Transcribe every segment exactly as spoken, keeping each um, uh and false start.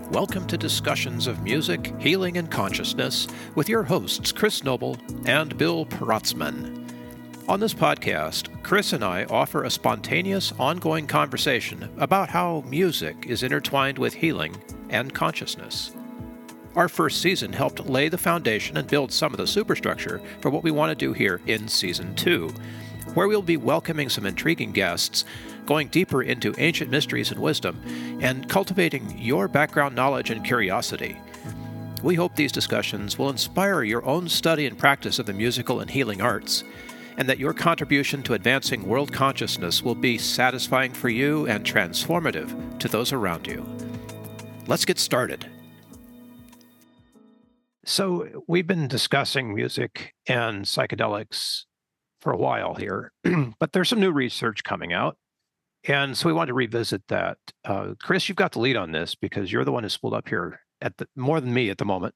Welcome to Discussions of Music, Healing, and Consciousness with your hosts, Chris Noble and Bill Paratzman. On this podcast, Chris and I offer a spontaneous, ongoing conversation about how music is intertwined with healing and consciousness. Our first season helped lay the foundation and build some of the superstructure for what we want to do here in Season two, where we'll be welcoming some intriguing guests, going deeper into ancient mysteries and wisdom, and cultivating your background knowledge and curiosity. We hope these discussions will inspire your own study and practice of the musical and healing arts, and that your contribution to advancing world consciousness will be satisfying for you and transformative to those around you. Let's get started. So, we've been discussing music and psychedelics for a while here, but there's some new research coming out. And so we wanted to revisit that. Uh, Chris, you've got the lead on this because you're the one who's pulled up here at the more than me at the moment.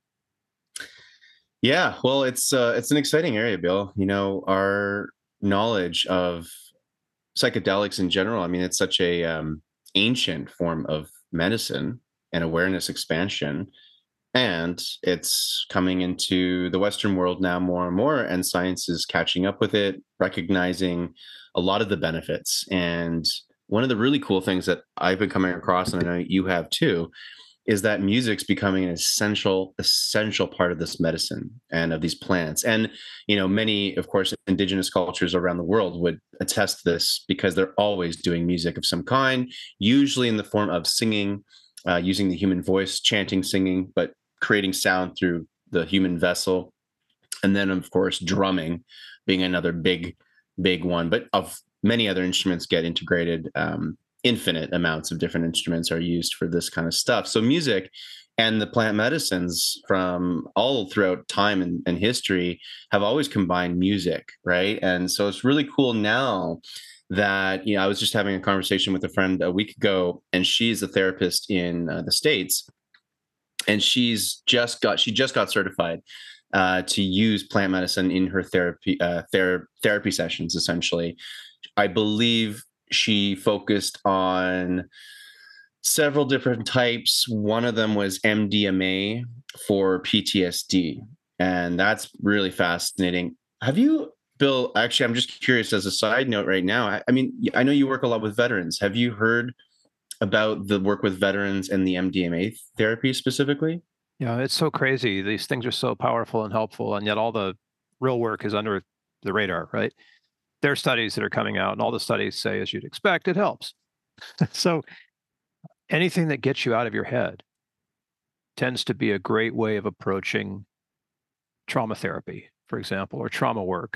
Yeah, well, it's uh, it's an exciting area, Bill. You know, our knowledge of psychedelics in general. I mean, it's such a um, ancient form of medicine and awareness expansion, and it's coming into the Western world now more and more. And science is catching up with it, recognizing a lot of the benefits. And one of the really cool things that I've been coming across, and I know you have too, is that music's becoming an essential, essential part of this medicine and of these plants. And, you know, many, of course, indigenous cultures around the world would attest to this because they're always doing music of some kind, usually in the form of singing, uh, using the human voice, chanting, singing, but creating sound through the human vessel. And then, of course, drumming being another big, big one. But of many other instruments get integrated. Um, infinite amounts of different instruments are used for this kind of stuff. So music and the plant medicines from all throughout time and, and history have always combined music, right? And so it's really cool now that, you know, I was just having a conversation with a friend a week ago, and she's a therapist in uh, the States, and she's just got, she just got certified uh, to use plant medicine in her therapy, uh, ther- therapy sessions, essentially. I believe she focused on several different types. One of them was M D M A for P T S D. And that's really fascinating. Have you, Bill, actually, I'm just curious as a side note right now. I, I mean, I know you work a lot with veterans. Have you heard about the work with veterans and the M D M A therapy specifically? Yeah, it's so crazy. These things are so powerful and helpful, and yet all the real work is under the radar, right? There are studies that are coming out, and all the studies say, as you'd expect, it helps. So anything that gets you out of your head tends to be a great way of approaching trauma therapy, for example, or trauma work,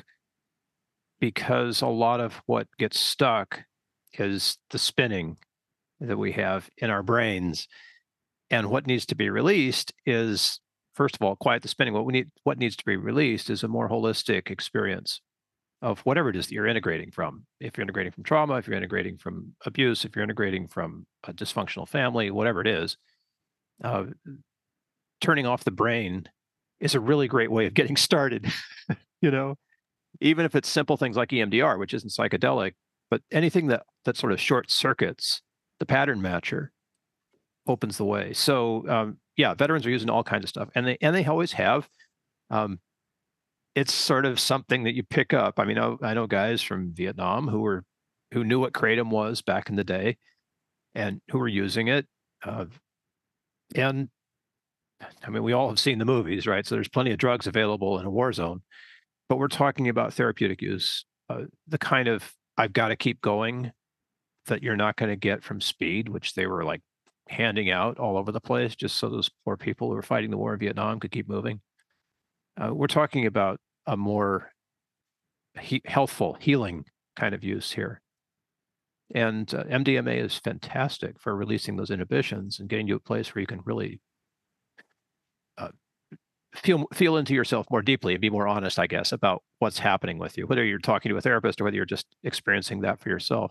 because a lot of what gets stuck is the spinning that we have in our brains. And what needs to be released is, first of all, quiet the spinning. What we need, what needs to be released is a more holistic experience of whatever it is that you're integrating from. If you're integrating from trauma, if you're integrating from abuse, if you're integrating from a dysfunctional family, whatever it is, uh, turning off the brain is a really great way of getting started. You know, even if it's simple things like E M D R, which isn't psychedelic, but anything that that sort of short circuits the pattern matcher opens the way. So um, yeah, veterans are using all kinds of stuff, and they and they always have. Um, it's sort of something that you pick up. I mean, I, I know guys from Vietnam who were who knew what kratom was back in the day, and who were using it. Uh, and I mean, we all have seen the movies, right? So there's plenty of drugs available in a war zone, but we're talking about therapeutic use, uh, the kind of I've got to keep going that you're not going to get from speed, which they were like handing out all over the place just so those poor people who were fighting the war in Vietnam could keep moving. Uh, we're talking about a more he- healthful, healing kind of use here. And uh, M D M A is fantastic for releasing those inhibitions and getting you a place where you can really uh, feel feel into yourself more deeply and be more honest, I guess, about what's happening with you, whether you're talking to a therapist or whether you're just experiencing that for yourself.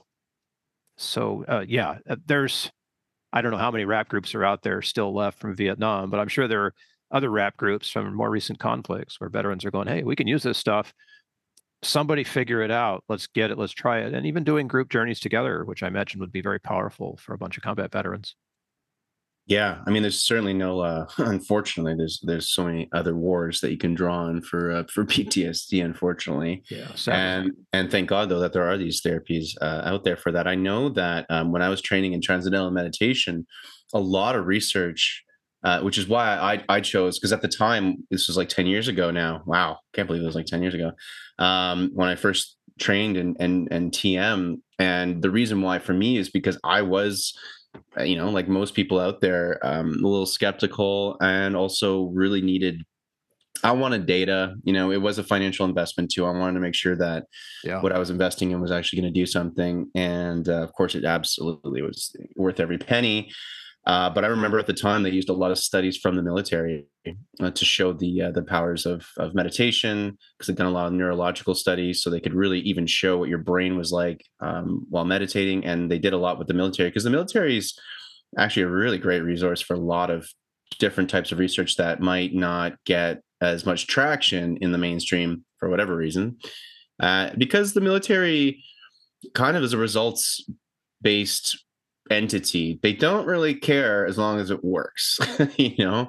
So uh, yeah, uh, there's I don't know how many rap groups are out there still left from Vietnam, but I'm sure there are other rap groups from more recent conflicts where veterans are going, hey, we can use this stuff. Somebody figure it out. Let's get it. Let's try it. And even doing group journeys together, which I imagine would be very powerful for a bunch of combat veterans. Yeah, I mean, there's certainly no. Uh, unfortunately, there's there's so many other wars that you can draw on for uh, for P T S D. Unfortunately, Yeah, sadly. and and thank God though that there are these therapies uh, out there for that. I know that um, when I was training in transcendental meditation, a lot of research, uh, which is why I I chose, because at the time this was like ten years ago now. Wow, can't believe it was like ten years ago um, when I first trained in and and T M. And the reason why for me is because I was uh, you know, like most people out there, um, a little skeptical and also really needed. I wanted data. You know, it was a financial investment too. I wanted to make sure that Yeah. what I was investing in was actually going to do something. And uh, of course, it absolutely was worth every penny. Uh, but I remember at the time they used a lot of studies from the military uh, to show the uh, the powers of of meditation, because they've done a lot of neurological studies, so they could really even show what your brain was like um, while meditating. And they did a lot with the military, because the military is actually a really great resource for a lot of different types of research that might not get as much traction in the mainstream for whatever reason, uh, because the military kind of is a results based entity. They don't really care as long as it works, you know?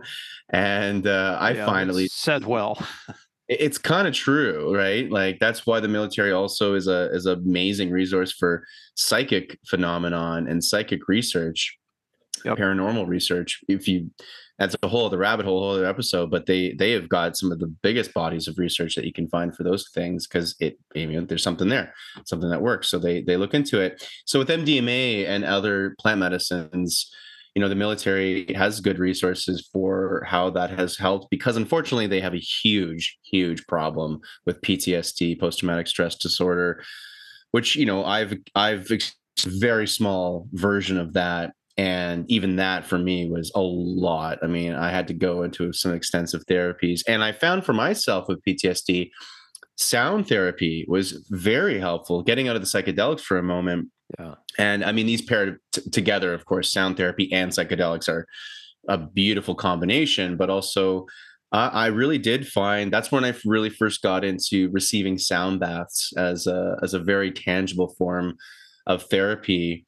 And uh, I Yeah, find at it's least said well. it- it's kind of true, right? Like that's why the military also is a is an amazing resource for psychic phenomenon and psychic research, Yep. paranormal research. If you, that's a whole other rabbit hole, whole other episode. But they they have got some of the biggest bodies of research that you can find for those things, because it, I mean, there's something there, something that works. So they they look into it. So with M D M A and other plant medicines, you know, the military has good resources for how that has helped, because unfortunately they have a huge huge problem with P T S D, post traumatic stress disorder, which, you know, I've I've ex- very small version of that. And even that for me was a lot. I mean, I had to go into some extensive therapies. And I found for myself with P T S D, sound therapy was very helpful, getting out of the psychedelics for a moment. Yeah. And I mean, these paired t- together, of course, sound therapy and psychedelics are a beautiful combination. But also, uh, I really did find that's when I really first got into receiving sound baths as a as a very tangible form of therapy.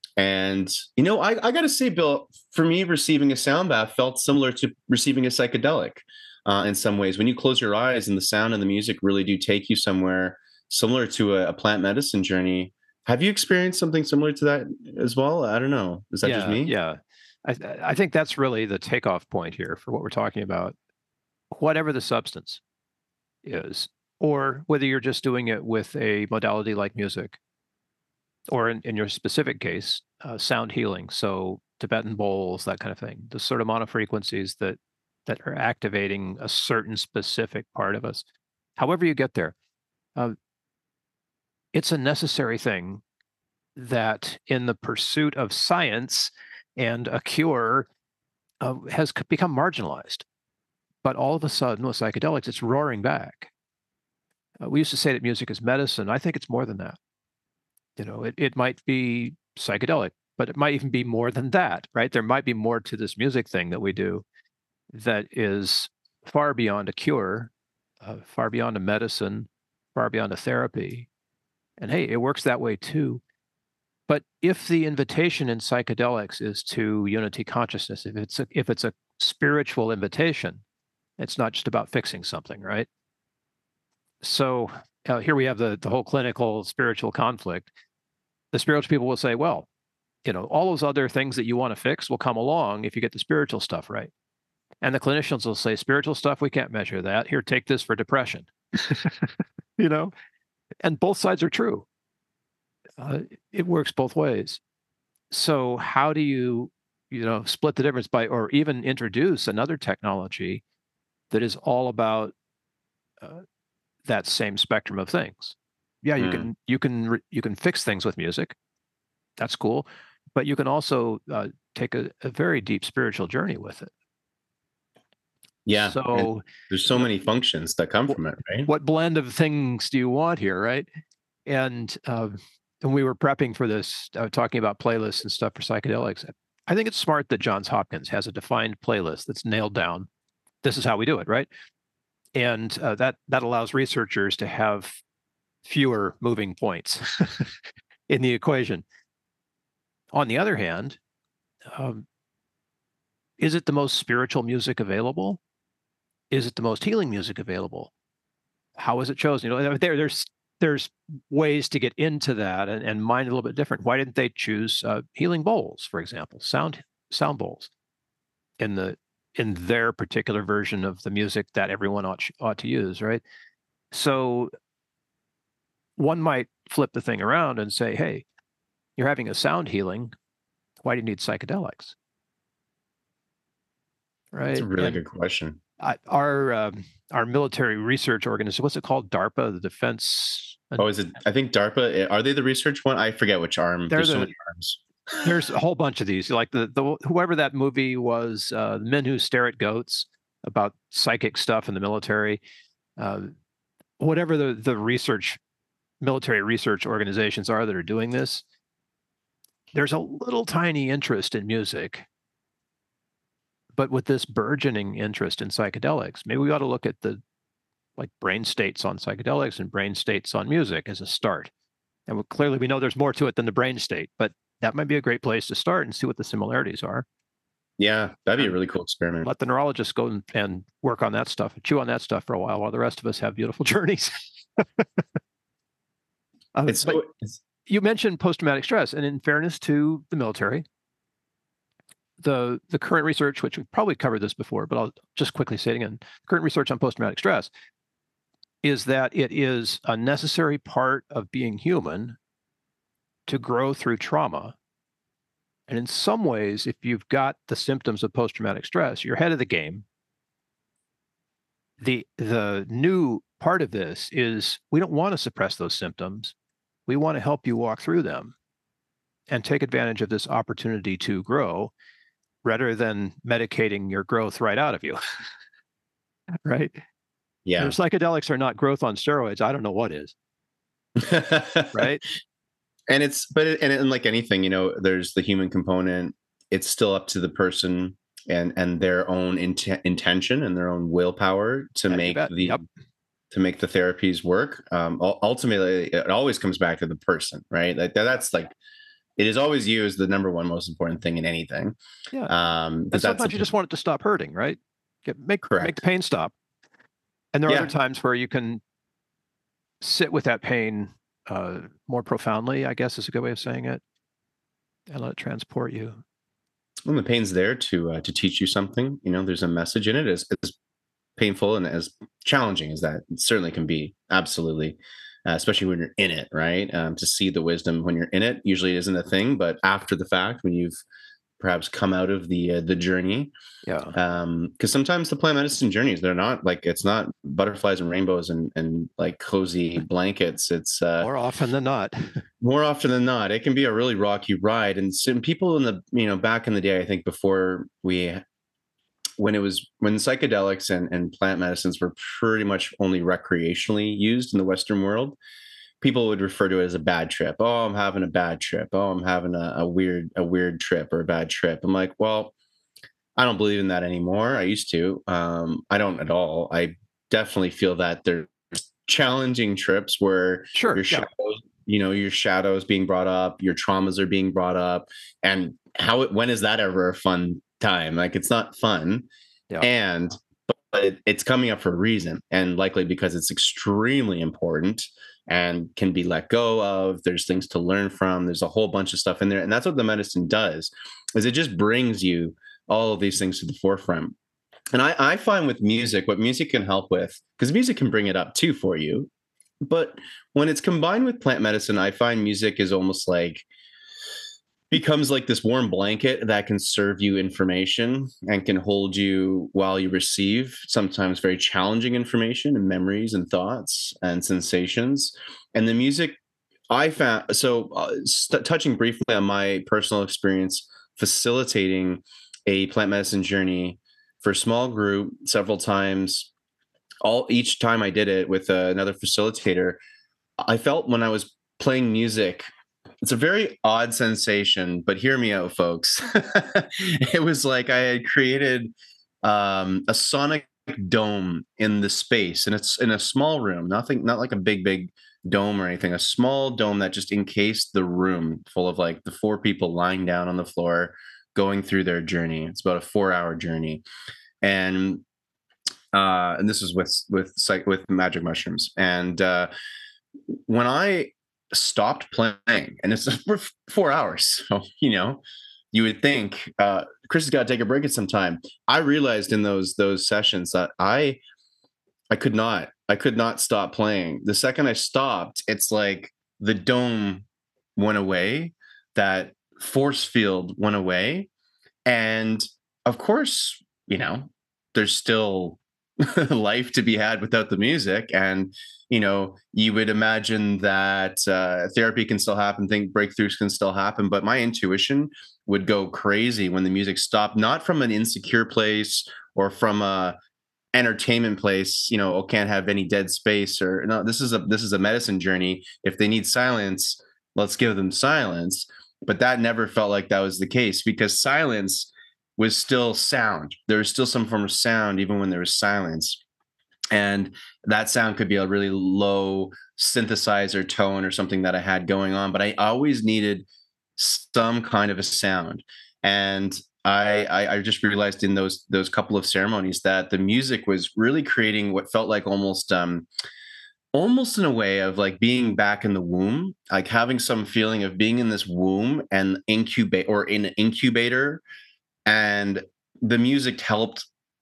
And you know, I, I got to say, Bill, for me, receiving a sound bath felt similar to receiving a psychedelic uh, in some ways. When you close your eyes and the sound and the music really do take you somewhere similar to a, a plant medicine journey. Have you experienced something similar to that as well? I don't know. Is that just Yeah. me? Yeah. I I think that's really the takeoff point here for what we're talking about. Whatever the substance is, or whether you're just doing it with a modality like music, or in, in your specific case, uh, sound healing. So Tibetan bowls, that kind of thing. The sort of monofrequencies that that are activating a certain specific part of us. However you get there, uh, it's a necessary thing that in the pursuit of science and a cure uh, has c- become marginalized. But all of a sudden, with psychedelics, it's roaring back. Uh, we used to say that music is medicine. I think it's more than that. You know, it, it might be psychedelic, but it might even be more than that, right? There might be more to this music thing that we do that is far beyond a cure, uh, far beyond a medicine, far beyond a therapy. And hey, it works that way too. But if the invitation in psychedelics is to unity consciousness, if it's a, if it's a spiritual invitation, it's not just about fixing something, right? So uh, here we have the the whole clinical spiritual conflict. The spiritual people will say, well, you know, all those other things that you want to fix will come along if you get the spiritual stuff right. And the clinicians will say, spiritual stuff, we can't measure that. Here, take this for depression. You know, and both sides are true. Uh, it works both ways. So how do you, you know, split the difference by, or even introduce another technology that is all about uh, that same spectrum of things? Yeah, you Hmm. can you can re- you can fix things with music. That's cool, but you can also uh, take a, a very deep spiritual journey with it. Yeah. And So, there's so you know, many functions that come wh- from it, right? what blend of things do you want here, right? And um, when we were prepping for this, uh, talking about playlists and stuff for psychedelics, I think it's smart that Johns Hopkins has a defined playlist that's nailed down. This is how we do it, right? And uh, that that allows researchers to have fewer moving points in the equation. On the other hand, um, Is it the most spiritual music available? Is it the most healing music available? How is it chosen? You know, there there's there's ways to get into that and, and mine a little bit different. Why didn't they choose uh, healing bowls, for example, sound sound bowls in the in their particular version of the music that everyone ought ought to use, right? So one might flip the thing around and say, hey, you're having a sound healing. Why do you need psychedelics? It's a Right. really And good question. I, our um, our military research organization, what's it called? DARPA, the Defense. Oh, And is it? I think DARPA. eh, Are they the research one? I forget which arm. they're There's so the many arms. there's a whole bunch of these. Like the the whoever that movie was, uh, Men Who Stare at Goats, about psychic stuff in the military. Uh, whatever the the research military research organizations are that are doing this, there's a little tiny interest in music, but with this burgeoning interest in psychedelics, maybe we ought to look at the like brain states on psychedelics and brain states on music as a start. And we, clearly, we know there's more to it than the brain state, but that might be a great place to start and see what the similarities are. Yeah, that'd be a And really cool experiment. let the neurologists go and, and work on that stuff, chew on that stuff for a while, while the rest of us have beautiful journeys. uh, It's but so. It's, you mentioned post-traumatic stress, and in fairness to the military, the the current research, which we've probably covered this before, but I'll just quickly say it again. Current research on post-traumatic stress is that it is a necessary part of being human to grow through trauma. And in some ways, if you've got the symptoms of post-traumatic stress, you're ahead of the game. The the new part of this is we don't want to suppress those symptoms. We want to help you walk through them and take advantage of this opportunity to grow rather than medicating your growth right out of you. Right? And yeah. if psychedelics are not growth on steroids, I don't know what is. Right? And it's but it, and, and like anything, you know, there's the human component. It's still up to the person and and their own int- intention and their own willpower to Yeah, you make bet. the Yep. to make the therapies work. Um, ul- ultimately, it always comes back to the person, right? Like that, that's like it is always you is the number one most important thing in anything. Yeah. Um, And because that's a, sometimes you just want it to stop hurting, right? Get, make make the correct. pain stop. And there are other Yeah. times where you can sit with that pain uh, more profoundly, I guess is a good way of saying it, and let it transport you. Well, the pain's there to uh, to teach you something. You know, there's a message in it. As, as painful and as challenging as that it certainly can be, absolutely, uh, especially when you're in it, right? Um, to see the wisdom when you're in it usually isn't a thing, but after the fact, when you've perhaps come out of the uh, the journey, Yeah. um because sometimes the plant medicine journeys, they're not like it's not butterflies and rainbows and and like cozy blankets. It's uh More often than not. more often than not it can be a really rocky ride. And some people in the, you know, back in the day, I think before we, when it was when psychedelics and, and plant medicines were pretty much only recreationally used in the Western world, people would refer to it as a bad trip. Oh, I'm having a bad trip. Oh, I'm having a, a weird a weird trip or a bad trip. I'm like, well, I don't believe in that anymore. I used to. Um, I don't at all. I definitely feel that there's challenging trips where Sure. your Yeah. shadows, you know, your shadows being brought up, your traumas are being brought up, and how it, when is that ever a fun time? Like it's not fun, Yeah. and but it, it's coming up for a reason, and likely because it's extremely important and can be let go of. There's things to learn from. There's a whole bunch of stuff in there, and that's what the medicine does. Is it just brings you all of these things to the forefront. And I, I find with music, what music can help with, because music can bring it up too for you. But when it's combined with plant medicine, I find music is almost like becomes like this warm blanket that can serve you information and can hold you while you receive sometimes very challenging information and memories and thoughts and sensations. And the music I found, so uh, st- touching briefly on my personal experience facilitating a plant medicine journey for a small group several times, all each time I did it with uh, another facilitator, I felt when I was playing music, it's a very odd sensation, but hear me out, folks. It was like I had created um, a sonic dome in the space, and it's in a small room, nothing, not like a big, big dome or anything, a small dome that just encased the room full of like the four people lying down on the floor going through their journey. It's about a four hour journey. And uh and this is with with psych with magic mushrooms. And uh when I stopped playing, and it's for four hours, so you know, you would think uh, Chris has got to take a break at some time. I realized in those those sessions that I I could not I could not stop playing. The second I stopped, it's like the dome went away, that force field went away, and of course, you know, there's still life to be had without the music. And, you know, you would imagine that uh, therapy can still happen, think breakthroughs can still happen. But my intuition would go crazy when the music stopped, not from an insecure place or from a entertainment place, you know, oh, can't have any dead space, or no, this is a this is a medicine journey. If they need silence, let's give them silence. But that never felt like that was the case, because silence was still sound. There was still some form of sound even when there was silence. And that sound could be a really low synthesizer tone or something that I had going on, but I always needed some kind of a sound. And I, I I just realized in those those couple of ceremonies that the music was really creating what felt like almost um almost in a way of like being back in the womb, like having some feeling of being in this womb and incubate, or in an incubator. And the music helped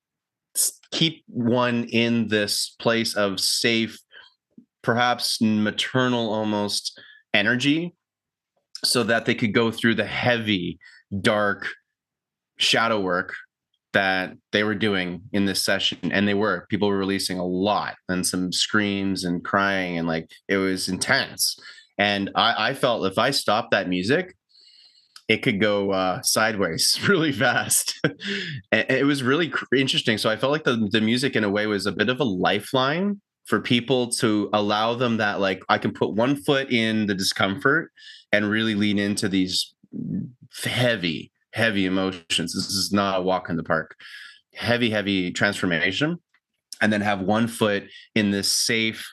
keep one in this place of safe, perhaps maternal almost energy, so that they could go through the heavy, dark shadow work that they were doing in this session. And they were people were releasing a lot, and some screams and crying, and like it was intense. And I, I felt if I stopped that music, it could go uh, sideways really fast. And it was really cr- interesting. So I felt like the, the music in a way was a bit of a lifeline for people, to allow them that, like, I can put one foot in the discomfort and really lean into these heavy, heavy emotions. This is not a walk in the park. Heavy, heavy transformation. And then have one foot in this safe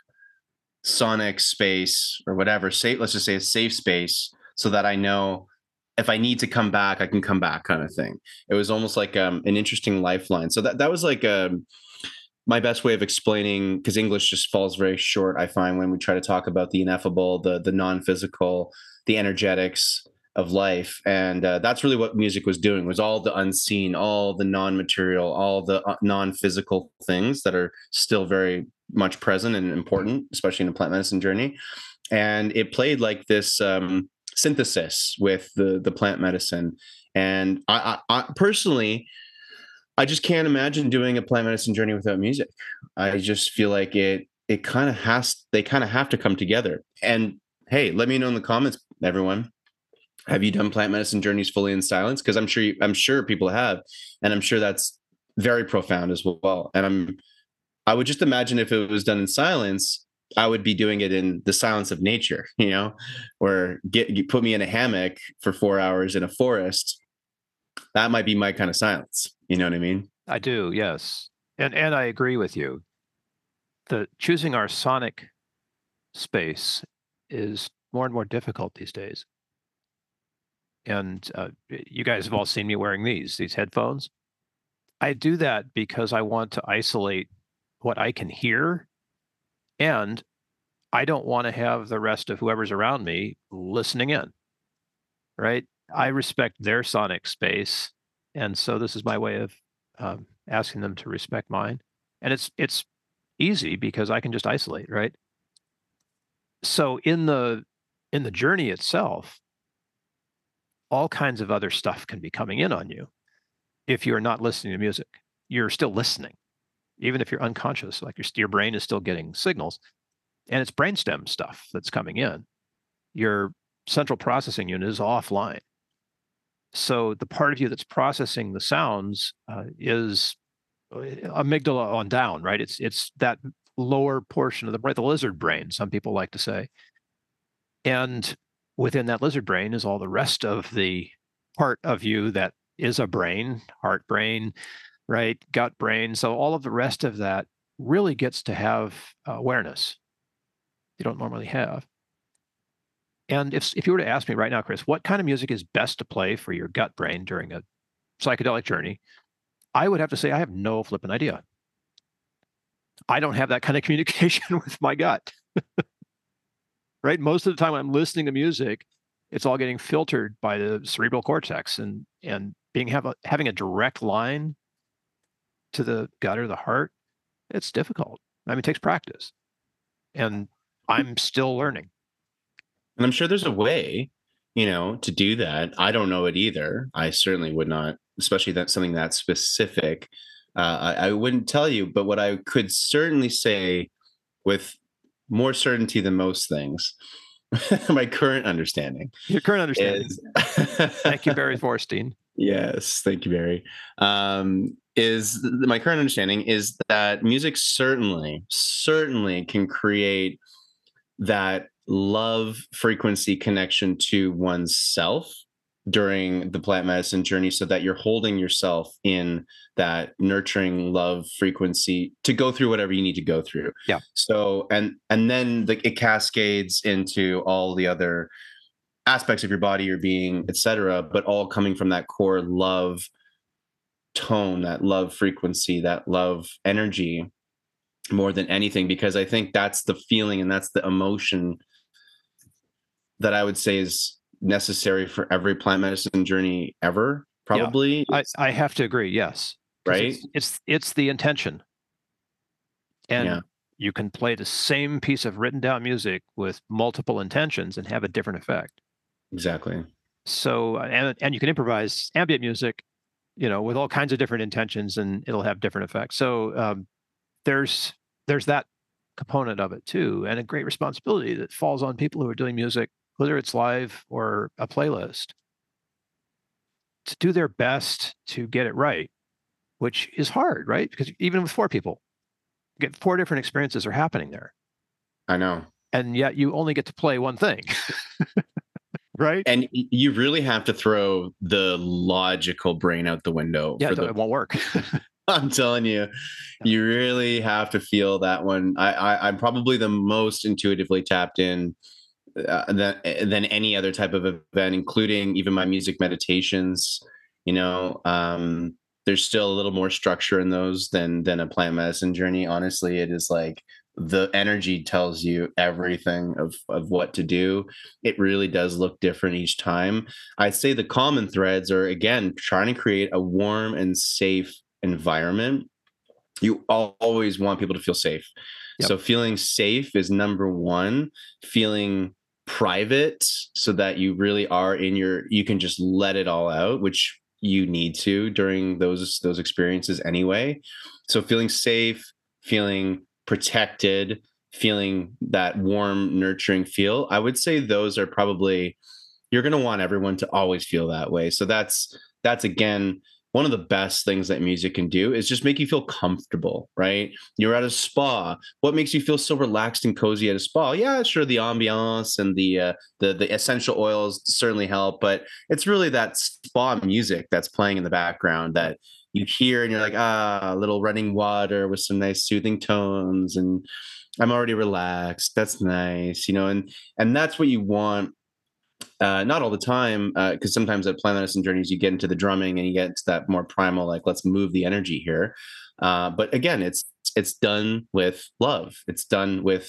sonic space, or whatever, safe, let's just say a safe space, so that I know if I need to come back, I can come back, kind of thing. It was almost like um, an interesting lifeline. So that that was like um, my best way of explaining, because English just falls very short, I find, when we try to talk about the ineffable, the the non-physical, the energetics of life. And uh, that's really what music was doing, was all the unseen, all the non-material, all the uh, non-physical things that are still very much present and important, especially in a plant medicine journey. And it played like this um, synthesis with the the plant medicine. And I, I, I personally, I just can't imagine doing a plant medicine journey without music. I just feel like it it kind of has they kind of have to come together. And hey, let me know in the comments, everyone. Have you done plant medicine journeys fully in silence? Because I'm sure you, I'm sure people have, and I'm sure that's very profound as well. And I'm I would just imagine if it was done in silence, I would be doing it in the silence of nature, you know, or get you put me in a hammock for four hours in a forest. That might be my kind of silence. You know what I mean? I do, yes. And and I agree with you. The choosing our sonic space is more and more difficult these days. And uh, you guys have all seen me wearing these these headphones. I do that because I want to isolate what I can hear, and I don't want to have the rest of whoever's around me listening in, right? I respect their sonic space, and so this is my way of um, asking them to respect mine. And it's it's easy because I can just isolate, right? So in the in the journey itself, all kinds of other stuff can be coming in on you if you're not listening to music. You're still listening, even if you're unconscious. Like your your brain is still getting signals, and it's brainstem stuff that's coming in. Your central processing unit is offline. So the part of you that's processing the sounds uh, is uh, amygdala on down, right? It's it's that lower portion of the brain, the lizard brain, some people like to say. And within that lizard brain is all the rest of the part of you that is a brain, heart brain, right? Gut brain. So all of the rest of that really gets to have uh, awareness you don't normally have. And if if you were to ask me right now, Chris, what kind of music is best to play for your gut brain during a psychedelic journey, I would have to say I have no flipping idea. I don't have that kind of communication with my gut, right? Most of the time when I'm listening to music, it's all getting filtered by the cerebral cortex, and and being have a, having a direct line to the gut or the heart, it's difficult. I mean, it takes practice, and I'm still learning. And I'm sure there's a way, you know, to do that. I don't know it either. I certainly would not, especially that something that specific. Uh, I, I wouldn't tell you, but what I could certainly say with more certainty than most things, my current understanding Your current understanding. is Thank you, Barry Forstein. Yes, thank you, Barry. Um, is th- my current understanding is that music certainly, certainly can create that love frequency connection to oneself during the plant medicine journey, so that you're holding yourself in that nurturing love frequency to go through whatever you need to go through. Yeah. So and and then the, it cascades into all the other aspects of your body, your being, et cetera, but all coming from that core love tone, that love frequency, that love energy more than anything, because I think that's the feeling and that's the emotion that I would say is necessary for every plant medicine journey ever, Yeah. probably. I, It's- I have to agree. Yes. 'Cause right? It's, it's, it's the intention. And Yeah, you can play the same piece of written down music with multiple intentions and have a different effect. exactly. So, uh, and, and you can improvise ambient music, you know, with all kinds of different intentions, and it'll have different effects. So, um, there's, there's that component of it too, and a great responsibility that falls on people who are doing music, whether it's live or a playlist, to do their best to get it right, which is hard, right? Because even with four people, get four different experiences are happening there, I know. and yet you only get to play one thing, right? And y- you really have to throw the logical brain out the window Yeah, for it the it won't work. I'm telling you, you really have to feel that one. I, I I'm probably the most intuitively tapped in uh, than than any other type of event, including even my music meditations. You know, um, there's still a little more structure in those than than a plant medicine journey. Honestly, it is like the energy tells you everything of of what to do. It really does look different each time. I'd say the common threads are, again, trying to create a warm and safe environment. You always want people to feel safe. Yep. So feeling safe is number one. Feeling private, so that you really are in your, you can just let it all out, which you need to during those those experiences anyway. So feeling safe, feeling protected, feeling that warm, nurturing feel. I would say those are probably, you're going to want everyone to always feel that way. So that's that's again one of the best things that music can do, is just make you feel comfortable, right? You're at a spa. What makes you feel so relaxed and cozy at a spa? Yeah, sure, the ambiance and the uh, the the essential oils certainly help, but it's really that spa music that's playing in the background that you hear and you're like, ah, a little running water with some nice soothing tones, and I'm already relaxed. That's nice, you know, and and that's what you want. Uh, not all the time, because uh, sometimes at plant medicine journeys, you get into the drumming and you get into that more primal, like, let's move the energy here. Uh, but again, it's it's done with love. It's done with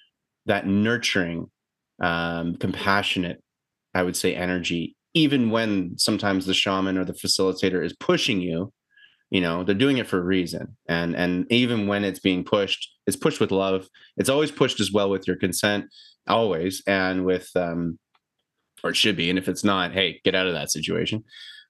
that nurturing, um, compassionate, I would say, energy. Even when sometimes the shaman or the facilitator is pushing you, you know, they're doing it for a reason. And and even when it's being pushed, it's pushed with love. It's always pushed as well with your consent, always, and with um, or it should be. And if it's not, hey, get out of that situation.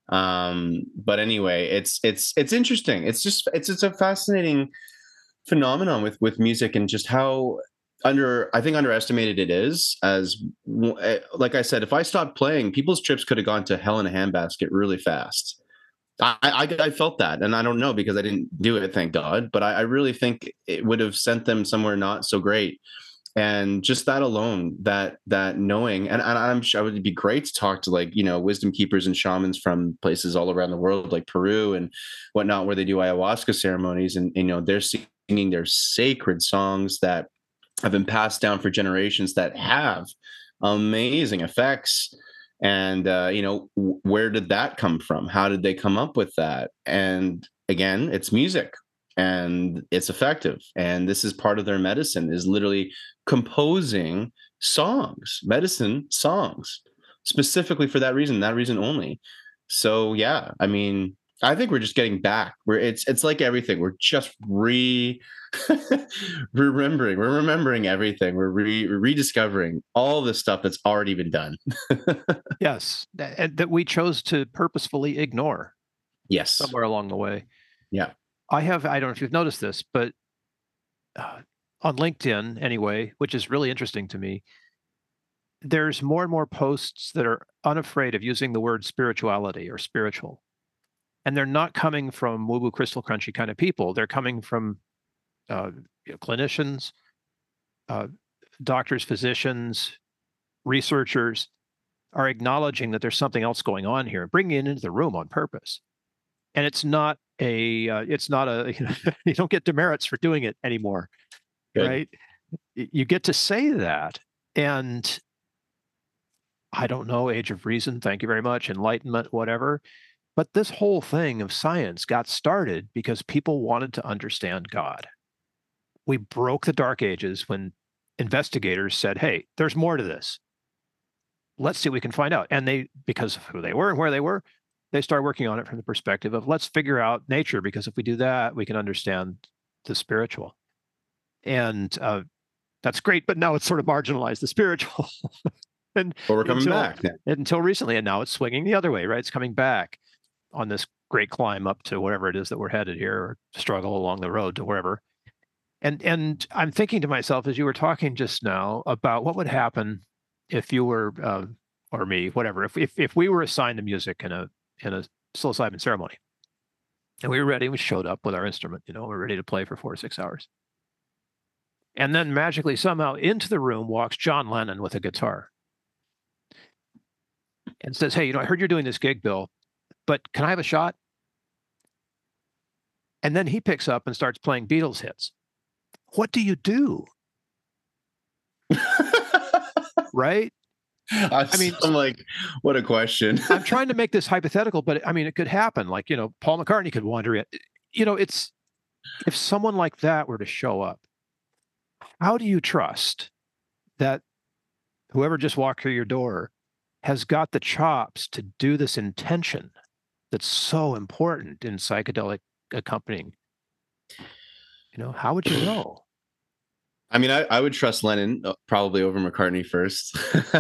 Um, but anyway, it's it's it's interesting. It's just it's it's a fascinating phenomenon with with music, and just how under I think underestimated it is. As w- eh, like I said, if I stopped playing, people's trips could have gone to hell in a handbasket really fast. I, I I felt that, and I don't know, because I didn't do it, thank God. But I, I really think it would have sent them somewhere not so great. And just that alone, that that knowing, and, and I'm sure it would be great to talk to, like, you know, wisdom keepers and shamans from places all around the world, like Peru and whatnot, where they do ayahuasca ceremonies, and, you know, they're singing their sacred songs that have been passed down for generations, that have amazing effects. And uh, you know, w- where did that come from? How did they come up with that? And again, it's music, and it's effective. And this is part of their medicine, is literally composing songs, medicine songs, specifically for that reason, that reason only. So yeah, I mean, I think we're just getting back. We're it's it's like everything. We're just re remembering. We're remembering everything. We're re- rediscovering all the stuff that's already been done. Yes, tha- and that we chose to purposefully ignore Yes. somewhere along the way. Yeah. I have, I don't know if you've noticed this, but uh, on LinkedIn anyway, which is really interesting to me, there's more and more posts that are unafraid of using the word spirituality or spiritual. And they're not coming from woo woo crystal crunchy kind of people. They're coming from uh, you know, clinicians, uh, doctors, physicians, researchers are acknowledging that there's something else going on here, bringing it into the room on purpose. And it's not a, uh, it's not a, you, know, you don't get demerits for doing it anymore, Good. right? You get to say that. And I don't know, age of reason, thank you very much, enlightenment, whatever. But this whole thing of science got started because people wanted to understand God. We broke the dark ages when investigators said, hey, there's more to this. Let's see what we can find out. And they, because of who they were and where they were, they started working on it from the perspective of let's figure out nature, because if we do that, we can understand the spiritual. And uh, that's great, but now it's sort of marginalized the spiritual. and But we're coming until back now. until recently, and now it's swinging the other way, right? It's coming back on this great climb up to whatever it is that we're headed here, or struggle along the road to wherever. And and I'm thinking to myself as you were talking just now about what would happen if you were uh, or me, whatever, if, if if we were assigned the music in a in a psilocybin ceremony, and we were ready, we showed up with our instrument, you know, we're ready to play for four to six hours, and then magically somehow into the room walks John Lennon with a guitar and says, "Hey, you know, I heard you're doing this gig, Bill, but can I have a shot?" And then he picks up and starts playing Beatles hits. What do you do? Right? I'm, I mean, I'm like, what a question. I'm trying to make this hypothetical, but I mean, it could happen. Like, you know, Paul McCartney could wander in. You know, it's if someone like that were to show up, how do you trust that whoever just walked through your door has got the chops to do this intention that's so important in psychedelic accompanying? You know, how would you know? I mean, I, I would trust Lennon uh, probably over McCartney first.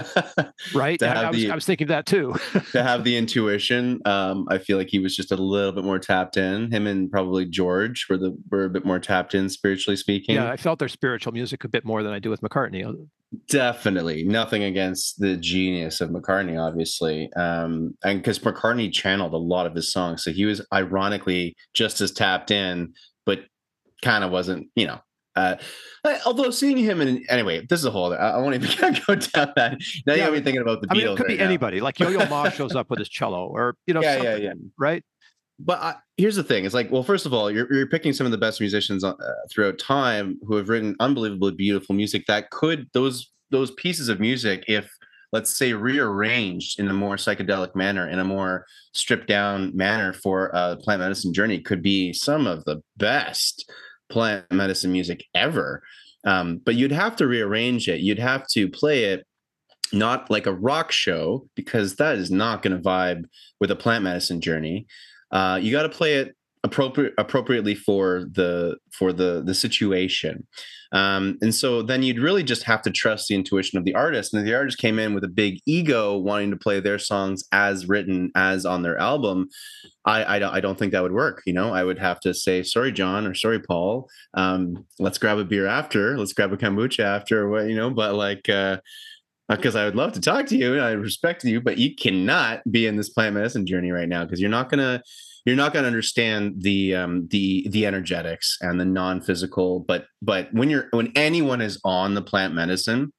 Right? to I, I have was the I was thinking that too. to have the intuition. Um, I feel like he was just a little bit more tapped in. Him and probably George were the were a bit more tapped in, spiritually Yeah, speaking. I felt their spiritual music a bit more than I do with McCartney. Uh, Definitely nothing against the genius of McCartney, obviously, um, and because McCartney channeled a lot of his songs, so he was ironically just as tapped in, but kind of wasn't, you know. Uh, uh, although seeing him in anyway, this is a whole. I, I won't even go down that. Now you Yeah, got me but thinking about the I mean, it Beatles could right be now. anybody. Like Yo-Yo Ma shows up with his cello, or you know, Yeah, yeah, yeah. something, right? But I, here's the thing: it's like, well, first of all, you're you're picking some of the best musicians uh, throughout time who have written unbelievably beautiful music that could those those pieces of music, if let's say rearranged in a more psychedelic manner, in a more stripped down manner for a plant medicine journey, could be some of the best plant medicine music ever. Um, but you'd have to rearrange it. You'd have to play it not like a rock show, because that is not going to vibe with a plant medicine journey. Uh, you got to play it appropriate appropriately for the for the the situation. Um, and so then you'd really just have to trust the intuition of the artist. And if the artist came in with a big ego wanting to play their songs as written, as on their album, I, I don't I don't think that would work. You know, I would have to say, sorry, John, or sorry, Paul. Um, let's grab a beer after. Let's grab a kombucha after, or what, you know. But like, uh, because I would love to talk to you and I respect you, but you cannot be in this plant medicine journey right now, because you're not gonna you're not gonna understand the um, the the energetics and the non-physical. But but when you're when anyone is on the plant medicine,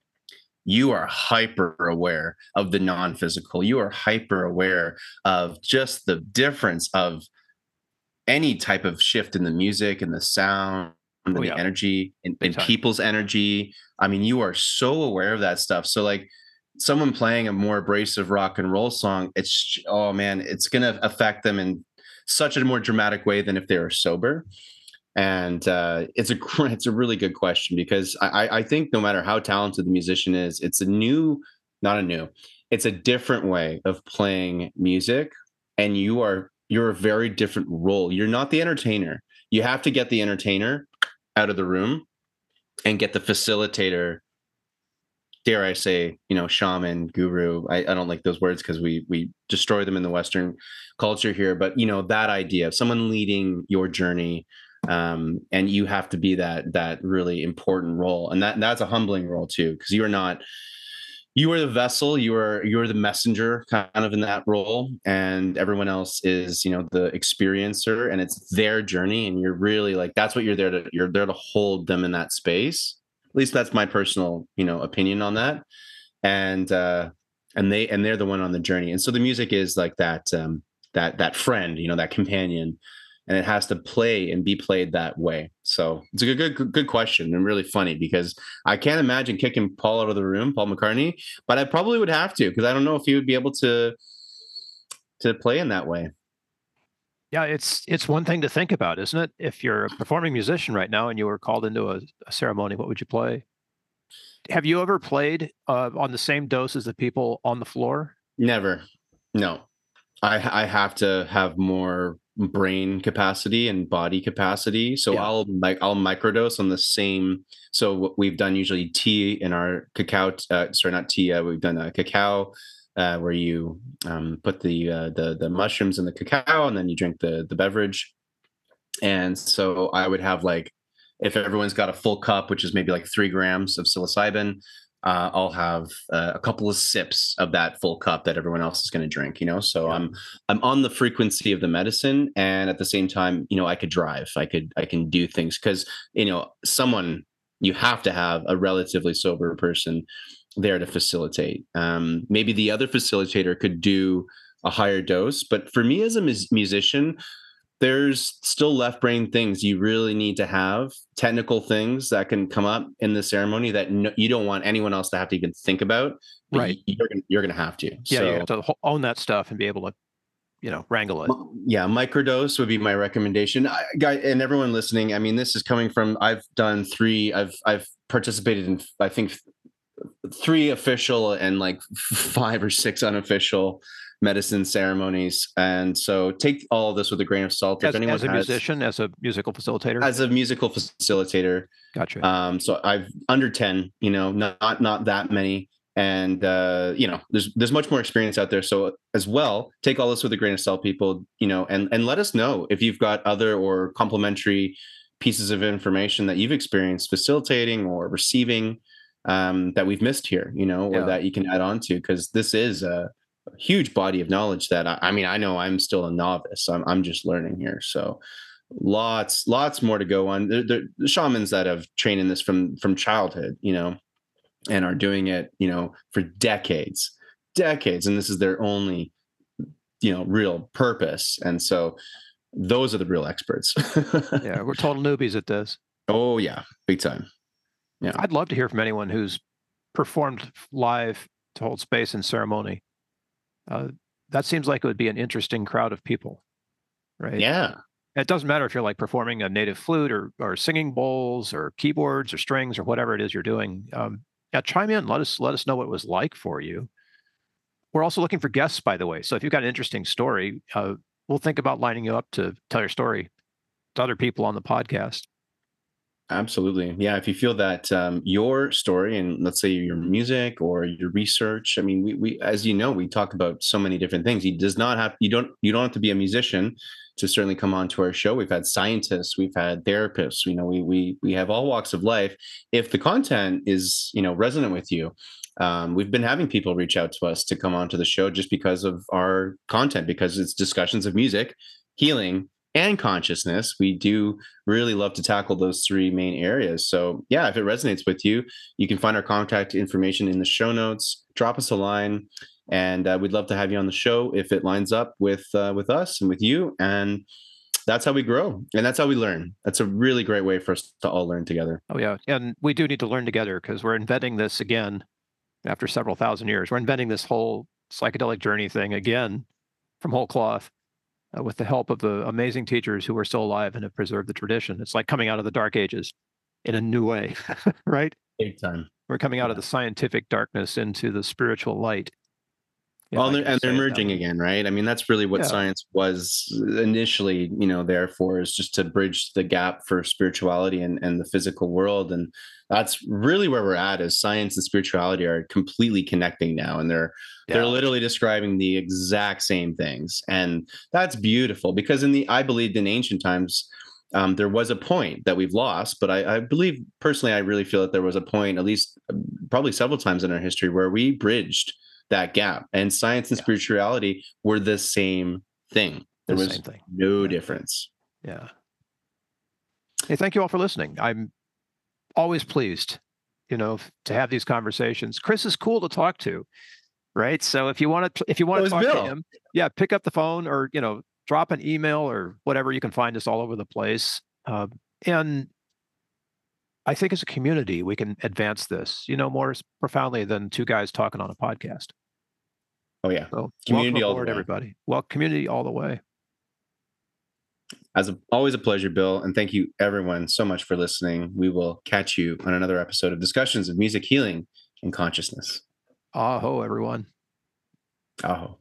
you are hyper aware of the non-physical. You are hyper aware of just the difference of any type of shift in the music and the sound Oh and the yeah, energy and, big and time. people's energy. I mean, you are so aware of that stuff. So like someone playing a more abrasive rock and roll song, it's oh man, it's gonna affect them in such a more dramatic way than if they were sober. And uh, it's a gr- it's a really good question because I, I I think no matter how talented the musician is, it's a new, not a new, it's a different way of playing music, and you are you're a very different role. You're not the entertainer. You have to get the entertainer out of the room and get the facilitator, dare I say, you know, shaman, guru. I, I don't like those words because we we destroy them in the Western culture here. But you know, that idea of someone leading your journey, um, and you have to be that that really important role, and that that's a humbling role too, because you are not you are the vessel, you are you are the messenger kind of in that role, and everyone else is, you know, the experiencer, and it's their journey, and you're really like that's what you're there to you're there to hold them in that space. At least that's my personal, you know, opinion on that. And uh and they and they're the one on the journey. And so the music is like that um that that friend, you know, that companion, and it has to play and be played that way. So it's a good good good question and really funny because I can't imagine kicking Paul out of the room, Paul McCartney, but I probably would have to because I don't know if he would be able to to play in that way. Yeah, it's it's one thing to think about, isn't it? If you're a performing musician right now and you were called into a, a ceremony, what would you play? Have you ever played uh, on the same dose as the people on the floor? Never. No. I I have to have more brain capacity and body capacity. So Yeah. I'll like I'll microdose on the same. So what we've done usually tea in our cacao. Uh, sorry, not tea. Uh, we've done a cacao uh, where you um, put the uh, the the mushrooms in the cacao and then you drink the the beverage. And so I would have like, if everyone's got a full cup, which is maybe like three grams of psilocybin, uh, I'll have uh, a couple of sips of that full cup that everyone else is going to drink. You know, so Yeah. I'm I'm on the frequency of the medicine, and at the same time, you know, I could drive, I could I can do things because you know someone you have to have a relatively sober person there to facilitate. Um, maybe the other facilitator could do a higher dose, but for me as a mus- musician, there's still left brain things you really need to have, technical things that can come up in the ceremony that no, you don't want anyone else to have to even think about, but Right. you, you're gonna, you're gonna have to. Yeah, you So have to ho- own that stuff and be able to, you know, wrangle it. m- yeah, microdose would be my recommendation. I, guy and everyone listening, I mean, this is coming from I've done three. I've I've participated in I think three official and like five or six unofficial medicine ceremonies, and so take all of this with a grain of salt. If As anyone as a has musician, as a musical facilitator. as a musical facilitator. Gotcha. Um, so I've under ten, you know, not not that many. And uh, you know, there's there's much more experience out there. So as well, take all this with a grain of salt, people, you know, and and let us know if you've got other or complementary pieces of information that you've experienced facilitating or receiving, um, that we've missed here, you know, or Yeah. that you can add on to, because this is a huge body of knowledge that I, I mean, I know I'm still a novice. I'm I'm just learning here. So lots lots more to go on. There, there, the shamans that have trained in this from from childhood, you know, and are doing it, you know, for decades decades, and this is their only, you know, real purpose. And so those are the real experts. Yeah, we're total newbies at this. Oh yeah, big time. Yeah, I'd love to hear from anyone who's performed live to hold space in ceremony. Uh, that seems like it would be an interesting crowd of people, right? yeah, It doesn't matter if you're like performing a native flute or or singing bowls or keyboards or strings or whatever it is you're doing. Um, yeah, chime in. Let us let us know what it was like for you. We're also looking for guests, by the way. So if you've got an interesting story, uh, we'll think about lining you up to tell your story to other people on the podcast. absolutely. Yeah, if you feel that um, your story and let's say your music or your research, I mean, we, we as you know, we talk about so many different things. You does not have you don't you don't have to be a musician to certainly come on to our show. We've had scientists, we've had therapists. You know, we we we have all walks of life. If the content is, you know, resonant with you, um, we've been having people reach out to us to come onto the show just because of our content, because it's discussions of music, healing, and consciousness. We do really love to tackle those three main areas. So, yeah, if it resonates with you, you can find our contact information in the show notes. Drop us a line, and uh, we'd love to have you on the show if it lines up with uh, with us and with you. And that's how we grow, and that's how we learn. That's a really great way for us to all learn together. Oh yeah, and we do need to learn together because we're inventing this again after several thousand years. We're inventing this whole psychedelic journey thing again from whole cloth uh, with the help of the amazing teachers who are still alive and have preserved the tradition. It's like coming out of the dark ages in a new way, right? Big time. We're coming out Yeah. of the scientific darkness into the spiritual light. If Well, I and they're, can and they're say it that merging way. again, right? I mean, that's really what Yeah. science was initially, you know, there for, is just to bridge the gap for spirituality and, and the physical world. And that's really where we're at, is science and spirituality are completely connecting now. And they're they're Yeah. literally describing the exact same things. And that's beautiful, because in the I believed in ancient times, um, there was a point that we've lost. But I, I believe personally, I really feel that there was a point, at least um, probably several times in our history, where we bridged that gap, and science and Yeah. spirituality were the same thing. There The was same thing. no Yeah. difference. Yeah. Hey, thank you all for listening. I'm always pleased, you know, f- to have these conversations. Chris is cool to talk to, right? So if you want to, if you want So to is talk to Bill. him, yeah, pick up the phone or you know, drop an email or whatever. You can find us all over the place. Um, and I think as a community, we can advance this, you know, more s- profoundly than two guys talking on a podcast. Oh yeah, So welcome community all the aboard, way. everybody. Well, community all the way. As a, always a pleasure, Bill, and thank you everyone so much for listening. We will catch you on another episode of Discussions of Music, Healing, and Consciousness. Aho, everyone. Aho.